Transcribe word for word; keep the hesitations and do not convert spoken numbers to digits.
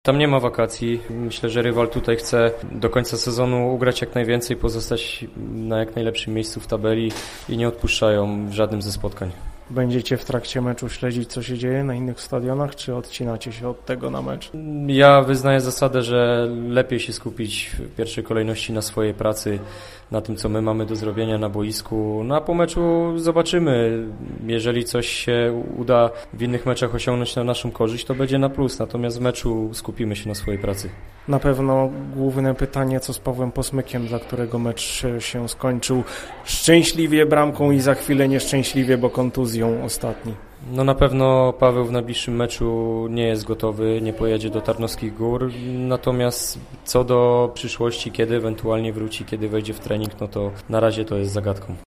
Tam nie ma wakacji. Myślę, że rywal tutaj chce do końca sezonu ugrać jak najwięcej, pozostać na jak najlepszym miejscu w tabeli i nie odpuszczają w żadnym ze spotkań. Będziecie w trakcie meczu śledzić, co się dzieje na innych stadionach, czy odcinacie się od tego na mecz? Ja wyznaję zasadę, że lepiej się skupić w pierwszej kolejności na swojej pracy, na tym, co my mamy do zrobienia na boisku. No a po meczu zobaczymy. Jeżeli coś się uda w innych meczach osiągnąć na naszą korzyść, to będzie na plus. Natomiast w meczu skupimy się na swojej pracy. Na pewno główne pytanie, co z Pawłem Posmykiem, dla którego mecz się skończył szczęśliwie bramką i za chwilę nieszczęśliwie, bo kontuzją ostatni. No na pewno Paweł w najbliższym meczu nie jest gotowy, nie pojedzie do Tarnowskich Gór, natomiast co do przyszłości, kiedy ewentualnie wróci, kiedy wejdzie w trening, no to na razie to jest zagadką.